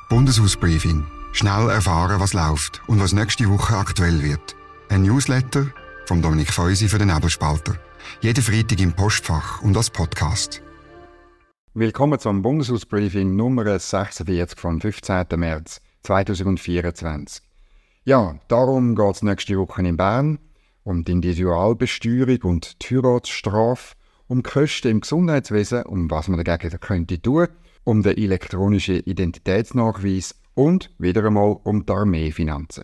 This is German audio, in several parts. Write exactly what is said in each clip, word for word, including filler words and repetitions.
Bundeshausbriefing. Schnell erfahren, was läuft und was nächste Woche aktuell wird. Ein Newsletter von Dominik Feusi für den Nebelspalter. Jeden Freitag im Postfach und als Podcast. Willkommen zum Bundeshausbriefing Nummer sechsundvierzig vom fünfzehnten März zweitausendvierundzwanzig. Ja, darum geht es nächste Woche in Bern, um die Individualbesteuerung und die Heiratsstrafe, um die Kosten im Gesundheitswesen, um was man dagegen könnte tun, um den elektronischen Identitätsnachweis und wieder einmal um die Armeefinanzen.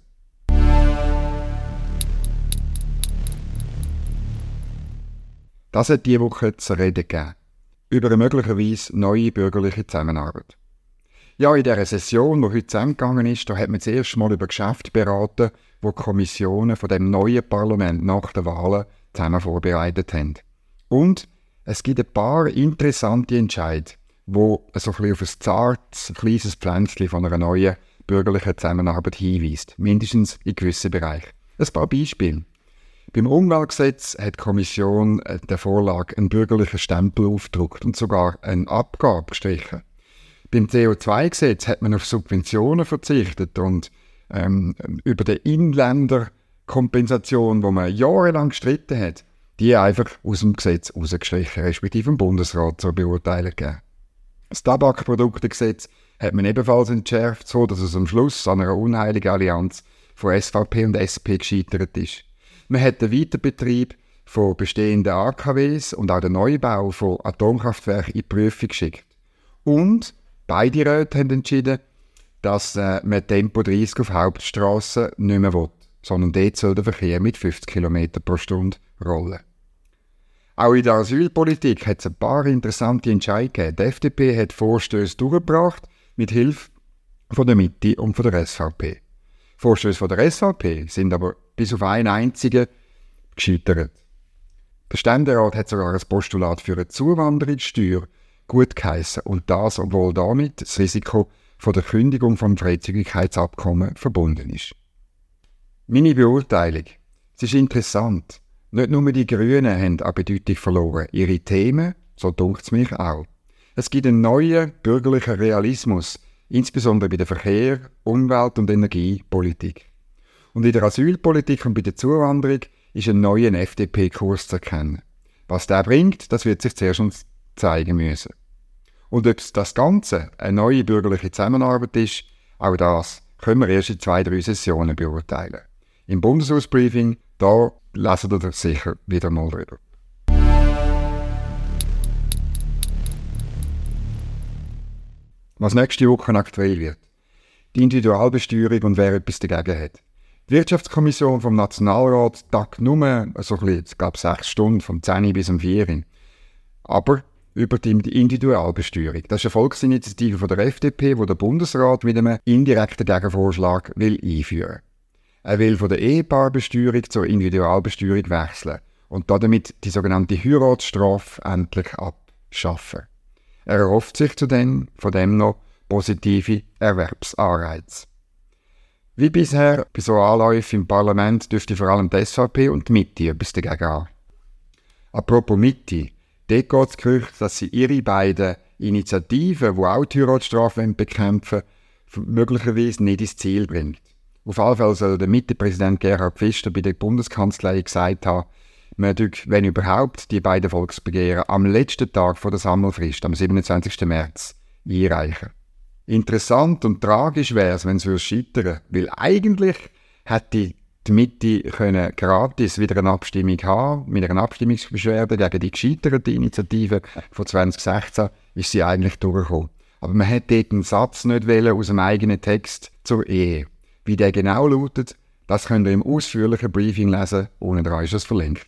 Das hat diese Woche zu reden gegeben. Über eine möglicherweise neue bürgerliche Zusammenarbeit. Ja, in dieser Session, die heute zusammengegangen ist, da hat man das erste Mal über Geschäfte beraten, die die Kommissionen von dem neuen Parlament nach den Wahlen zusammen vorbereitet haben. Und es gibt ein paar interessante Entscheide, die so ein bisschen auf ein zartes, kleines Pflänzchen von einer neuen bürgerlichen Zusammenarbeit hinweist, mindestens in gewissen Bereichen. Ein paar Beispiele. Beim Umweltgesetz hat die Kommission der Vorlage einen bürgerlichen Stempel aufgedruckt und sogar eine Abgabe gestrichen. Beim C O zwei Gesetz hat man auf Subventionen verzichtet und ähm, über die Inländerkompensation, die man jahrelang gestritten hat, die einfach aus dem Gesetz rausgestrichen, respektive dem Bundesrat zur Beurteilung gegeben. Das Tabakproduktegesetz hat man ebenfalls entschärft, so dass es am Schluss an einer unheiligen Allianz von S V P und S P gescheitert ist. Man hat den Weiterbetrieb von bestehenden A K Ws und auch den Neubau von Atomkraftwerken in die Prüfung geschickt. Und beide Räte haben entschieden, dass äh, man Tempo dreißig auf Hauptstrassen nicht mehr will, sondern dort soll der Verkehr mit fünfzig Kilometer pro Stunde rollen. Auch in der Asylpolitik hat es ein paar interessante Entscheidungen gegeben. Die F D P hat Vorstöße durchgebracht, mit Hilfe von der Mitte und von der S V P. Vorstöße von der S V P sind aber bis auf einen einzigen gescheitert. Der Ständerat hat sogar ein Postulat für eine Zuwanderungssteuer gutgeheissen und das, obwohl damit das Risiko von der Kündigung vom Freizügigkeitsabkommen verbunden ist. Meine Beurteilung. Es ist interessant. Nicht nur die Grünen haben an Bedeutung verloren. Ihre Themen, so dunkt es mich auch. Es gibt einen neuen bürgerlichen Realismus, insbesondere bei der Verkehr-, Umwelt- und Energiepolitik. Und in der Asylpolitik und bei der Zuwanderung ist ein neuer F D P-Kurs zu erkennen. Was der bringt, das wird sich zuerst uns zeigen müssen. Und ob das Ganze eine neue bürgerliche Zusammenarbeit ist, auch das können wir erst in zwei, drei Sessionen beurteilen. Im Bundeshausbriefing, da lesen ihr sicher wieder mal drüber. Was nächste Woche aktuell wird. Die Individualbesteuerung und wer etwas dagegen hat. Die Wirtschaftskommission vom Nationalrat tagt nur so ein bisschen, ich glaube sechs Stunden, vom zehn bis um vier. Aber über die Individualbesteuerung. Das ist eine Volksinitiative von der F D P, die der Bundesrat mit einem indirekten Gegenvorschlag will einführen will. Er will von der Ehepaarbesteuerung zur Individualbesteuerung wechseln und damit die sogenannte Heiratsstrafe endlich abschaffen. Er erhofft sich zudem von dem noch positive Erwerbsanreize. Wie bisher bei so Anläufen im Parlament dürfte vor allem die S V P und die Mitte etwas dagegen haben. Apropos Mitte, dort geht das Gerücht, dass sie ihre beiden Initiativen, die auch die Heiratsstrafe bekämpfen wollen, möglicherweise nicht ins Ziel bringt. Auf jeden Fall soll der Mitte-Präsident Gerhard Pfister bei der Bundeskanzlei gesagt haben, man dürfe, wenn überhaupt, die beiden Volksbegehren am letzten Tag vor der Sammelfrist, am siebenundzwanzigsten März, einreichen. Interessant und tragisch wäre es, wenn es scheitern würde, weil eigentlich hätte die Mitte können gratis wieder eine Abstimmung haben, mit einer Abstimmungsbeschwerde gegen die gescheiterte Initiative von zwanzig sechzehn ist sie eigentlich durchgekommen. Aber man hätte dort einen Satz nicht wollen aus dem eigenen Text zur Ehe. Wie der genau lautet, das könnt ihr im ausführlichen Briefing lesen, ohne dran ist es verlinkt.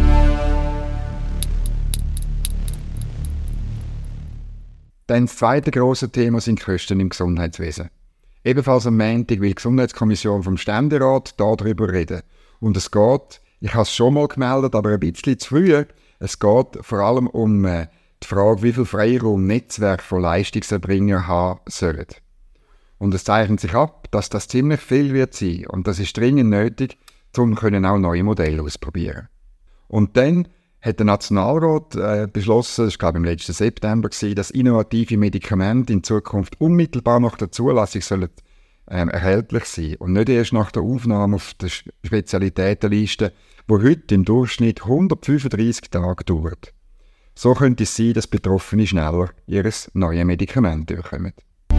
Dann das zweite grosse Thema sind die Kosten im Gesundheitswesen. Ebenfalls am Montag will die Gesundheitskommission vom Ständerat darüber reden. Und es geht, ich habe es schon mal gemeldet, aber ein bisschen zu früh, es geht vor allem um äh, die Frage, wie viel Freiraum Netzwerke von Leistungserbringern haben sollen. Und es zeichnet sich ab, dass das ziemlich viel wird sein und das ist dringend nötig, um auch neue Modelle auszuprobieren. Und dann hat der Nationalrat äh, beschlossen, das war glaube ich im letzten September, gewesen, dass innovative Medikamente in Zukunft unmittelbar nach der Zulassung sollen, ähm, erhältlich sein und nicht erst nach der Aufnahme auf der Spezialitätenliste, die heute im Durchschnitt hundertfünfunddreissig Tage dauert. So könnte es sein, dass Betroffene schneller ihr neues Medikament bekommen.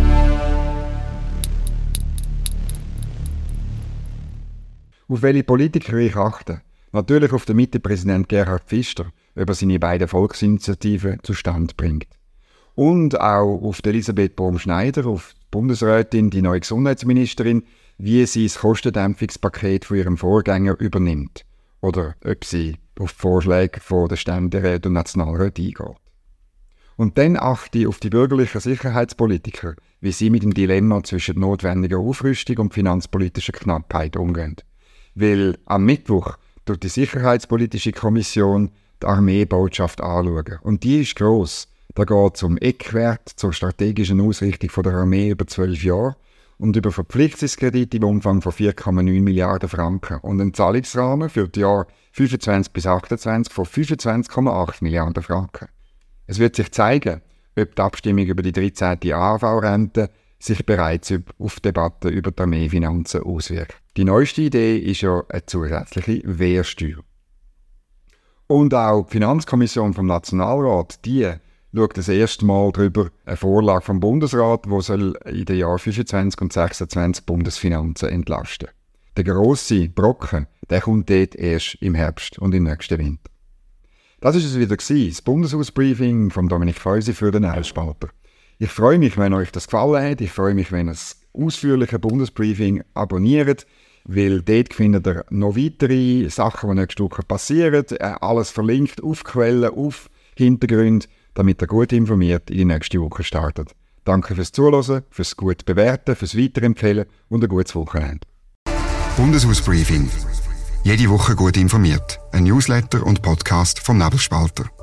Auf welche Politiker ich achte? Natürlich auf den Mitte-Präsident Gerhard Pfister, ob er seine beiden Volksinitiativen zustande bringt. Und auch auf Elisabeth Bohm-Schneider, auf die Bundesrätin, die neue Gesundheitsministerin, wie sie das Kostendämpfungspaket von ihrem Vorgänger übernimmt. Oder ob sie auf die Vorschläge von der Ständeräte und Nationalrat eingeht. Und dann achte ich auf die bürgerlichen Sicherheitspolitiker, wie sie mit dem Dilemma zwischen notwendiger Aufrüstung und finanzpolitischer Knappheit umgehen. Weil am Mittwoch durch die Sicherheitspolitische Kommission die Armeebotschaft anschauen. Und die ist gross. Da geht es um Eckwert zur strategischen Ausrichtung von der Armee über zwölf Jahre und über Verpflichtungskredite im Umfang von vier Komma neun Milliarden Franken und einen Zahlungsrahmen für die Jahre fünfundzwanzig bis achtundzwanzig von fünfundzwanzig Komma acht Milliarden Franken. Es wird sich zeigen, ob die Abstimmung über die dreizehnte A H V-Rente sich bereits auf die Debatte über die Armeefinanzen auswirkt. Die neueste Idee ist ja eine zusätzliche Wehrsteuer. Und auch die Finanzkommission vom Nationalrat, die schaut das erste Mal darüber eine Vorlage vom Bundesrat, die soll in den Jahren fünfundzwanzig und sechsundzwanzig Bundesfinanzen entlasten. Der grosse Brocken, der kommt dort erst im Herbst und im nächsten Winter. Das war es wieder, das Bundeshausbriefing von Dominik Feusi für den Nebelspalter. Ich freue mich, wenn euch das gefallen hat. Ich freue mich, wenn ihr das ausführliche Bundesbriefing abonniert, weil dort findet ihr noch weitere Sachen, die nächste Woche passieren. Alles verlinkt auf Quellen, auf Hintergründe, damit ihr gut informiert in die nächste Woche startet. Danke fürs Zuhören, fürs gut Bewerten, fürs Weiterempfehlen und ein gutes Wochenende. Bundeshausbriefing. Jede Woche gut informiert. Ein Newsletter und Podcast vom Nebelspalter.